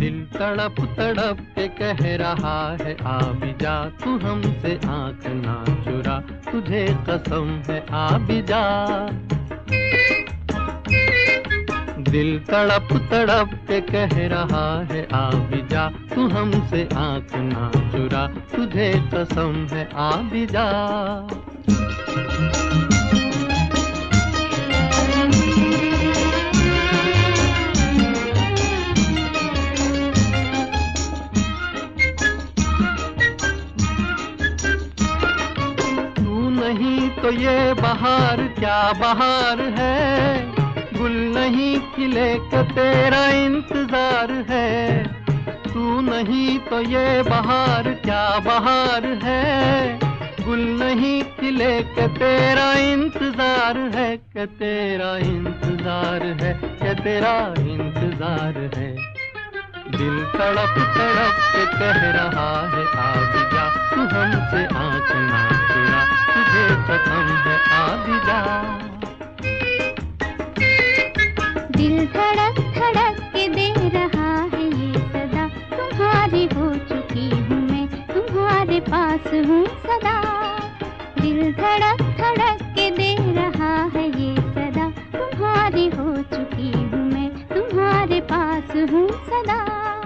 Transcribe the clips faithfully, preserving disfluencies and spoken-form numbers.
दिल तड़प तड़प के कह रहा है आ भी जा, तू हमसे आंख ना चुरा, तुझे कसम है आ भी जा। दिल तड़प तड़प के कह रहा है आ भी जा, तू हमसे आंख ना चुरा, तुझे कसम है आ भी जा। नहीं तो ये बहार क्या बहार है, गुल नहीं खिले का तेरा इंतजार है। तू नहीं तो ये बहार क्या बहार है, गुल नहीं खिले का तेरा इंतजार है, कि तेरा इंतजार है, कि तेरा इंतजार है। दिल तड़प तड़प के कह रहा है आ भी जा, तू हमसे आंख ना चुरा, तुझे कसम है आ भी जा। दिल धड़क धड़क के दे रहा है ये सदा, तुम्हारी हो चुकी हूँ मैं, तुम्हारे पास हूँ सदा। दिल धड़क धड़क के दे रहा है ये सदा, तुम्हारी हो चुकी हूँ मैं, तुम्हारे पास हूँ सदा।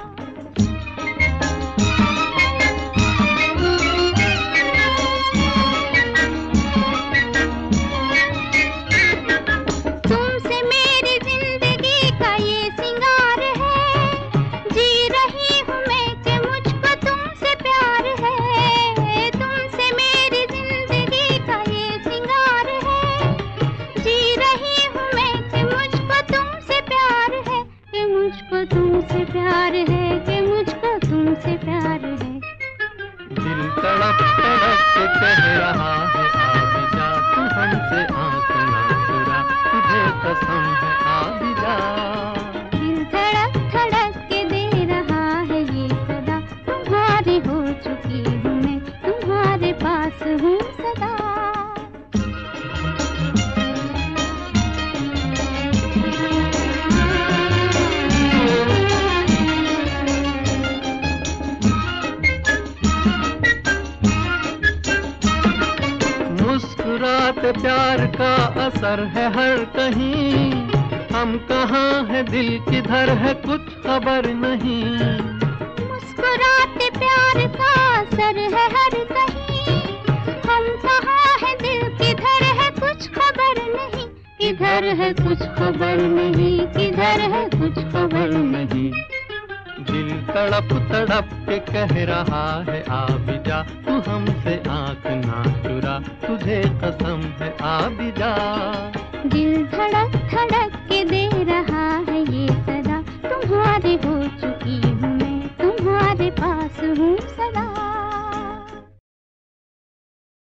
तुमसे प्यार है कि मुझको तुमसे प्यार है। दिल तड़प तड़प के कह रहा है आ भी जा, तू हमसे आंख ना चुरा, तुझे कसम है आ भी जा। दिल धड़क धड़क के दे रहा है ये सदा, तुम्हारी हो चुकी हूँ मैं, तुम्हारे पास हूँ सदा। मुस्कुराते प्यार का असर है हर कहीं, हम कहाँ है दिल किधर है कुछ खबर नहीं। मुस्कुराते प्यार का असर है हर कहीं, हम कहाँ है दिल किधर है कुछ खबर नहीं। किधर है कुछ खबर नहीं, किधर है कुछ खबर नहीं। दिल तड़प तड़प के कह रहा है आ भी जा, तू हमसे आंख ना चुरा, तुझे कसम है आ भी जा। दिल धड़क धड़क